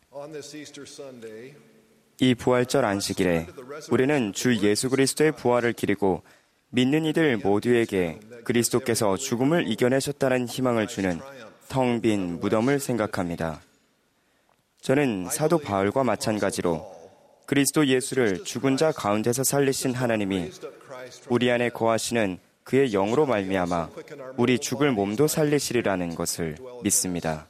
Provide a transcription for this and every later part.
이 부활절 안식일에 우리는 주 예수 그리스도의 부활을 기리고 믿는 이들 모두에게 그리스도께서 죽음을 이겨내셨다는 희망을 주는 텅 빈 무덤을 생각합니다. 저는 사도 바울과 마찬가지로 그리스도 예수를 죽은 자 가운데서 살리신 하나님이 우리 안에 거하시는 그의 영으로 말미암아 우리 죽을 몸도 살리시리라는 것을 믿습니다.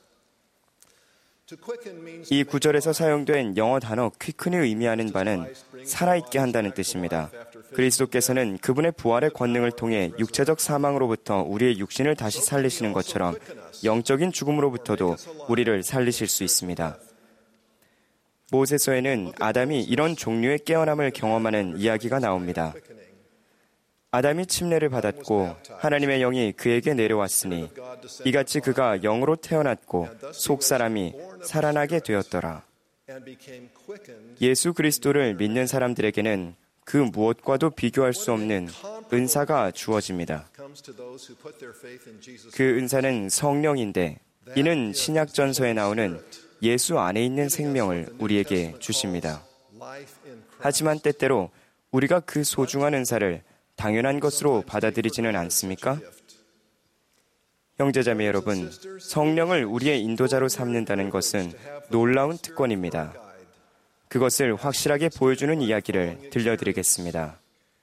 이 구절에서 사용된 영어 단어 quickly 의미하는 바는 살아있게 한다는 뜻입니다. 그리스도께서는 그분의 부활의 권능을 통해 육체적 사망으로부터 우리의 육신을 다시 살리시는 것처럼 영적인 죽음으로부터도 우리를 살리실 수 있습니다. 모세서에는 아담이 이런 종류의 깨어남을 경험하는 이야기가 나옵니다. 아담이 침례를 받았고 하나님의 영이 그에게 내려왔으니 이같이 그가 영으로 태어났고 속사람이 살아나게 되었더라. 예수 그리스도를 믿는 사람들에게는 그 무엇과도 비교할 수 없는 은사가 주어집니다. 그 은사는 성령인데 이는 신약전서에 나오는 예수 안에 있는 생명을 우리에게 주십니다. 하지만 때때로 우리가 그 소중한 은사를 당연한 것으로 받아들이지는 않습니까? 형제자매 여러분, 성령을 우리의 인도자로 삼는다는 것은 놀라운 특권입니다. 그것을 확실하게 보여주는 이야기를 들려드리겠습니다.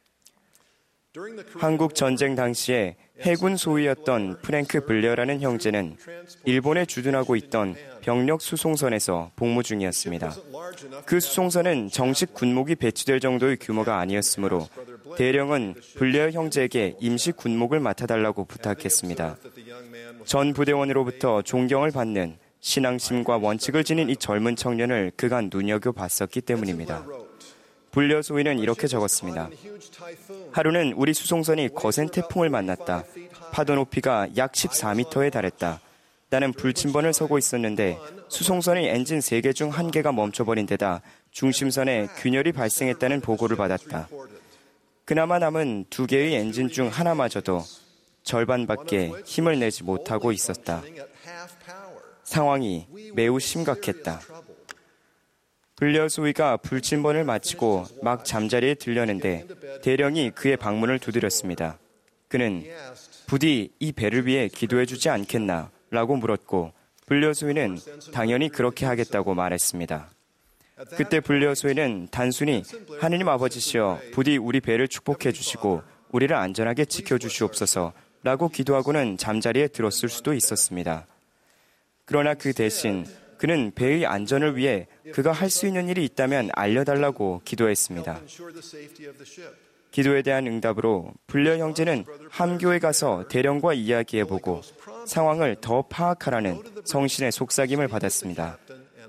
한국 전쟁 당시에 해군 소위였던 프랭크 블레어라는 형제는 일본에 주둔하고 있던 병력 수송선에서 복무 중이었습니다. 그 수송선은 정식 군목이 배치될 정도의 규모가 아니었으므로 대령은 블레어 형제에게 임시 군목을 맡아달라고 부탁했습니다. 전 부대원으로부터 존경을 받는 신앙심과 원칙을 지닌 이 젊은 청년을 그간 눈여겨봤었기 때문입니다. 블레어 소위는 이렇게 적었습니다. 하루는 우리 수송선이 거센 태풍을 만났다. 파도 높이가 약 14m에 달했다. 나는 불침번을 서고 있었는데 수송선의 엔진 3개 중 1개가 멈춰버린 데다 중심선에 균열이 발생했다는 보고를 받았다. 그나마 남은 2개의 엔진 중 하나마저도 절반밖에 힘을 내지 못하고 있었다. 상황이 매우 심각했다. 블레어 소위가 불침번을 마치고 막 잠자리에 들려는데 대령이 그의 방문을 두드렸습니다. 그는 부디 이 배를 위해 기도해주지 않겠나 라고 물었고 블레어 소위는 당연히 그렇게 하겠다고 말했습니다. 그때 블레어 소위는 단순히 하느님 아버지시여 부디 우리 배를 축복해 주시고 우리를 안전하게 지켜주시옵소서 라고 기도하고는 잠자리에 들었을 수도 있었습니다. 그러나 그 대신 그는 배의 안전을 위해 그가 할 수 있는 일이 있다면 알려달라고 기도했습니다. 기도에 대한 응답으로 블레어 형제는 함교에 가서 대령과 이야기해보고 상황을 더 파악하라는 성신의 속삭임을 받았습니다.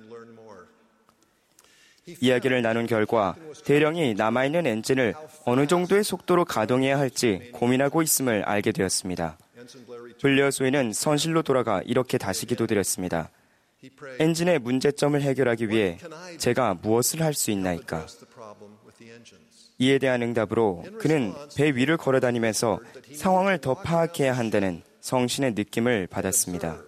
이야기를 나눈 결과 대령이 남아있는 엔진을 어느 정도의 속도로 가동해야 할지 고민하고 있음을 알게 되었습니다. 블레어 소위는 선실로 돌아가 이렇게 다시 기도드렸습니다. 엔진의 문제점을 해결하기 위해 제가 무엇을 할 수 있나이까? 이에 대한 응답으로 그는 배 위를 걸어다니면서 상황을 더 파악해야 한다는 성신의 느낌을 받았습니다.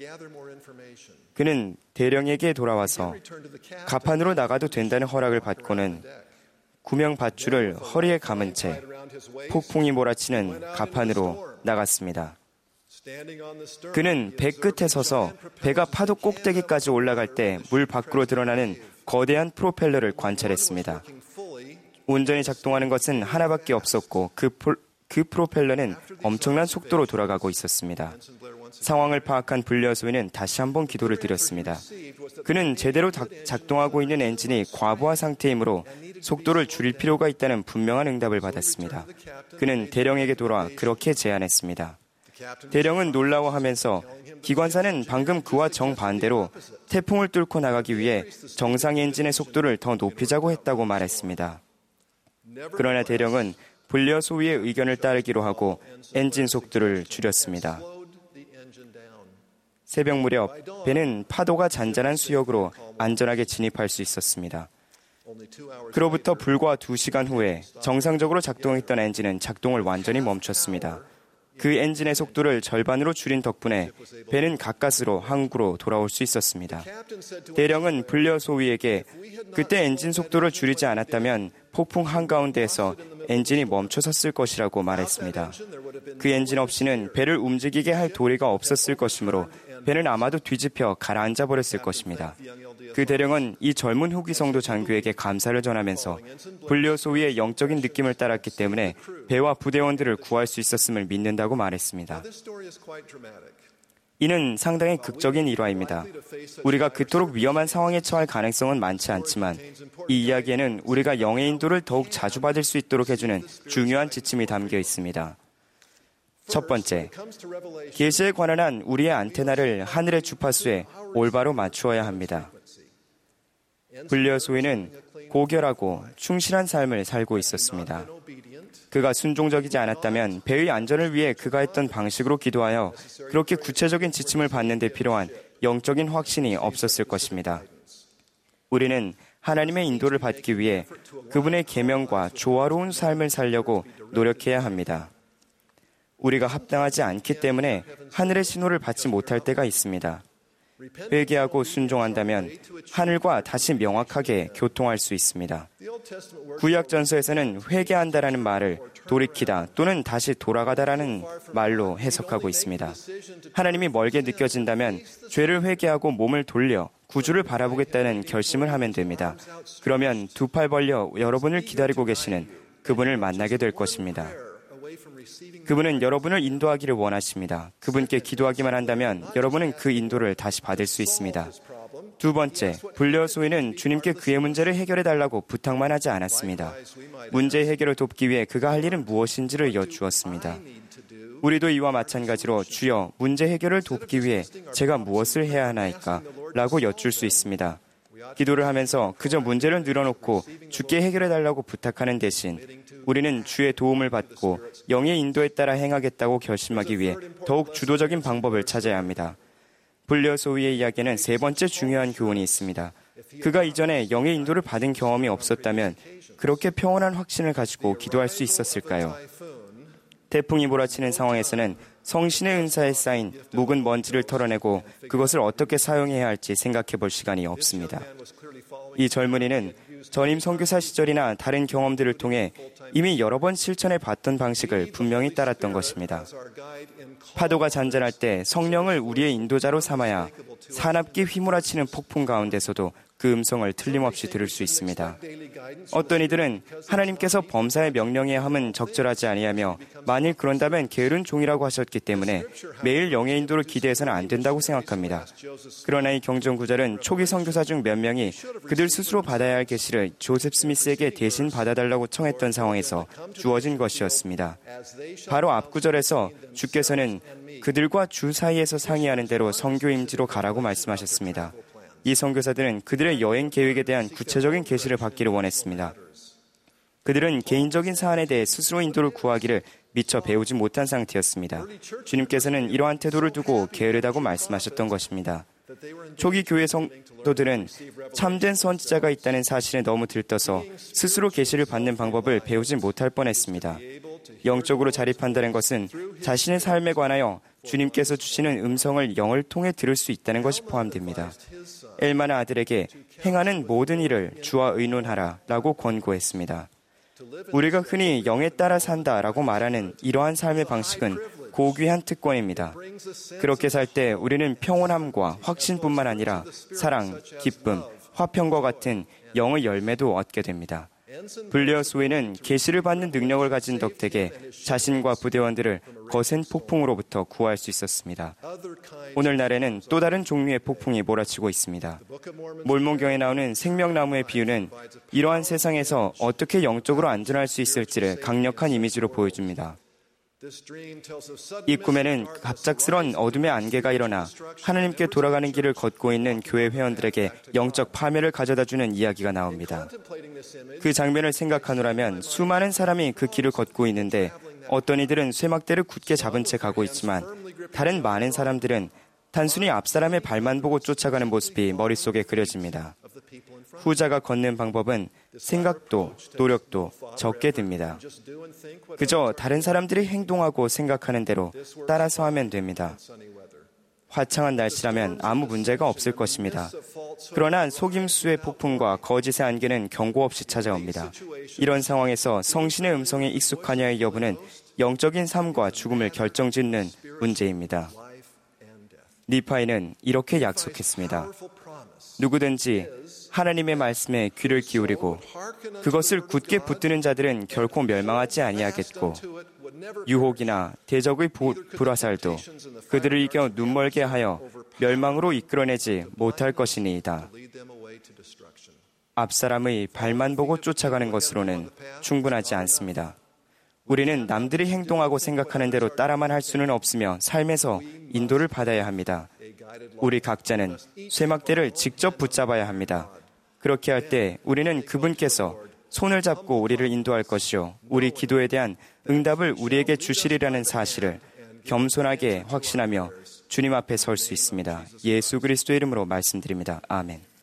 그는 대령에게 돌아와서 갑판으로 나가도 된다는 허락을 받고는 구명 밧줄을 허리에 감은 채 폭풍이 몰아치는 갑판으로 나갔습니다. 그는 배 끝에 서서 배가 파도 꼭대기까지 올라갈 때 물 밖으로 드러나는 거대한 프로펠러를 관찰했습니다. 온전히 작동하는 것은 하나밖에 없었고 그 프로펠러는 엄청난 속도로 돌아가고 있었습니다. 상황을 파악한 블레어 소위는 다시 한번 기도를 드렸습니다. 그는 제대로 작동하고 있는 엔진이 과부하 상태이므로 속도를 줄일 필요가 있다는 분명한 응답을 받았습니다. 그는 대령에게 돌아와 그렇게 제안했습니다. 대령은 놀라워하면서 기관사는 방금 그와 정반대로 태풍을 뚫고 나가기 위해 정상 엔진의 속도를 더 높이자고 했다고 말했습니다. 그러나 대령은 블레어 소위의 의견을 따르기로 하고 엔진 속도를 줄였습니다. 새벽 무렵 배는 파도가 잔잔한 수역으로 안전하게 진입할 수 있었습니다. 그로부터 불과 2시간 후에 정상적으로 작동했던 엔진은 작동을 완전히 멈췄습니다. 그 엔진의 속도를 절반으로 줄인 덕분에 배는 가까스로 항구로 돌아올 수 있었습니다. 대령은 불려 소위에게 그때 엔진 속도를 줄이지 않았다면 폭풍 한가운데에서 엔진이 멈춰섰을 것이라고 말했습니다. 그 엔진 없이는 배를 움직이게 할 도리가 없었을 것이므로 배는 아마도 뒤집혀 가라앉아 버렸을 것입니다. 그 대령은 이 젊은 후기 성도 장교에게 감사를 전하면서 불려 소위의 영적인 느낌을 따랐기 때문에 배와 부대원들을 구할 수 있었음을 믿는다고 말했습니다. 이는 상당히 극적인 일화입니다. 우리가 그토록 위험한 상황에 처할 가능성은 많지 않지만 이 이야기에는 우리가 영의 인도를 더욱 자주 받을 수 있도록 해주는 중요한 지침이 담겨 있습니다. 첫 번째, 계시에 관한 한 우리의 안테나를 하늘의 주파수에 올바로 맞추어야 합니다. 불려 소위는 고결하고 충실한 삶을 살고 있었습니다. 그가 순종적이지 않았다면 배의 안전을 위해 그가 했던 방식으로 기도하여 그렇게 구체적인 지침을 받는 데 필요한 영적인 확신이 없었을 것입니다. 우리는 하나님의 인도를 받기 위해 그분의 계명과 조화로운 삶을 살려고 노력해야 합니다. 우리가 합당하지 않기 때문에 하늘의 신호를 받지 못할 때가 있습니다. 회개하고 순종한다면 하늘과 다시 명확하게 교통할 수 있습니다. 구약 전서에서는 회개한다라는 말을 돌이키다 또는 다시 돌아가다라는 말로 해석하고 있습니다. 하나님이 멀게 느껴진다면 죄를 회개하고 몸을 돌려 구주를 바라보겠다는 결심을 하면 됩니다. 그러면 두 팔 벌려 여러분을 기다리고 계시는 그분을 만나게 될 것입니다. 그분은 여러분을 인도하기를 원하십니다. 그분께 기도하기만 한다면 여러분은 그 인도를 다시 받을 수 있습니다. 두 번째, 불려 소위는 주님께 그의 문제를 해결해달라고 부탁만 하지 않았습니다. 문제 해결을 돕기 위해 그가 할 일은 무엇인지를 여쭈었습니다. 우리도 이와 마찬가지로 주여 문제 해결을 돕기 위해 제가 무엇을 해야 하나이까? 라고 여쭐 수 있습니다. 기도를 하면서 그저 문제를 늘어놓고 주께 해결해달라고 부탁하는 대신 우리는 주의 도움을 받고 영의 인도에 따라 행하겠다고 결심하기 위해 더욱 주도적인 방법을 찾아야 합니다. 불려 소위의 이야기에는 세 번째 중요한 교훈이 있습니다. 그가 이전에 영의 인도를 받은 경험이 없었다면 그렇게 평온한 확신을 가지고 기도할 수 있었을까요? 태풍이 몰아치는 상황에서는 성신의 은사에 쌓인 묵은 먼지를 털어내고 그것을 어떻게 사용해야 할지 생각해 볼 시간이 없습니다. 이 젊은이는 전임 선교사 시절이나 다른 경험들을 통해 이미 여러 번 실천해 봤던 방식을 분명히 따랐던 것입니다. 파도가 잔잔할 때 성령을 우리의 인도자로 삼아야 사납게 휘몰아치는 폭풍 가운데서도 그 음성을 틀림없이 들을 수 있습니다. 어떤 이들은 하나님께서 범사에 명령해야 함은 적절하지 아니하며 만일 그런다면 게으른 종이라고 하셨기 때문에 매일 영의 인도를 기대해서는 안 된다고 생각합니다. 그러나 이 경전구절은 초기 선교사 중 몇 명이 그들 스스로 받아야 할 계시를 조셉 스미스에게 대신 받아달라고 청했던 상황에서 주어진 것이었습니다. 바로 앞구절에서 주께서는 그들과 주 사이에서 상의하는 대로 선교 임지로 가라고 말씀하셨습니다. 이 선교사들은 그들의 여행 계획에 대한 구체적인 계시를 받기를 원했습니다. 그들은 개인적인 사안에 대해 스스로 인도를 구하기를 미처 배우지 못한 상태였습니다. 주님께서는 이러한 태도를 두고 게으르다고 말씀하셨던 것입니다. 초기 교회 성도들은 참된 선지자가 있다는 사실에 너무 들떠서 스스로 계시를 받는 방법을 배우지 못할 뻔했습니다. 영적으로 자립한다는 것은 자신의 삶에 관하여 주님께서 주시는 음성을 영을 통해 들을 수 있다는 것이 포함됩니다. 엘마나 아들에게 행하는 모든 일을 주와 의논하라 라고 권고했습니다. 우리가 흔히 영에 따라 산다라고 말하는 이러한 삶의 방식은 고귀한 특권입니다. 그렇게 살 때 우리는 평온함과 확신뿐만 아니라 사랑, 기쁨, 화평과 같은 영의 열매도 얻게 됩니다. 불려 소위는 계시를 받는 능력을 가진 덕택에 자신과 부대원들을 거센 폭풍으로부터 구할 수 있었습니다. 오늘날에는 또 다른 종류의 폭풍이 몰아치고 있습니다. 몰몬경에 나오는 생명나무의 비유는 이러한 세상에서 어떻게 영적으로 안전할 수 있을지를 강력한 이미지로 보여줍니다. 이 꿈에는 갑작스런 어둠의 안개가 일어나 하나님께 돌아가는 길을 걷고 있는 교회 회원들에게 영적 파멸을 가져다주는 이야기가 나옵니다. 그 장면을 생각하노라면 수많은 사람이 그 길을 걷고 있는데 어떤 이들은 쇠막대를 굳게 잡은 채 가고 있지만 다른 많은 사람들은 단순히 앞사람의 발만 보고 쫓아가는 모습이 머릿속에 그려집니다. 후자가 걷는 방법은 생각도 노력도 적게 듭니다. 그저 다른 사람들이 행동하고 생각하는 대로 따라서 하면 됩니다. 화창한 날씨라면 아무 문제가 없을 것입니다. 그러나 속임수의 폭풍과 거짓의 안개는 경고 없이 찾아옵니다. 이런 상황에서 성신의 음성에 익숙하냐의 여부는 영적인 삶과 죽음을 결정짓는 문제입니다. 니파이는 이렇게 약속했습니다. 누구든지 하나님의 말씀에 귀를 기울이고 그것을 굳게 붙드는 자들은 결코 멸망하지 아니하겠고 유혹이나 대적의 불화살도 그들을 이겨 눈멀게 하여 멸망으로 이끌어내지 못할 것이니이다. 앞사람의 발만 보고 쫓아가는 것으로는 충분하지 않습니다. 우리는 남들이 행동하고 생각하는 대로 따라만 할 수는 없으며 삶에서 인도를 받아야 합니다. 우리 각자는 쇠막대를 직접 붙잡아야 합니다. 그렇게 할 때 우리는 그분께서 손을 잡고 우리를 인도할 것이요 우리 기도에 대한 응답을 우리에게 주시리라는 사실을 겸손하게 확신하며 주님 앞에 설 수 있습니다. 예수 그리스도의 이름으로 말씀드립니다. 아멘.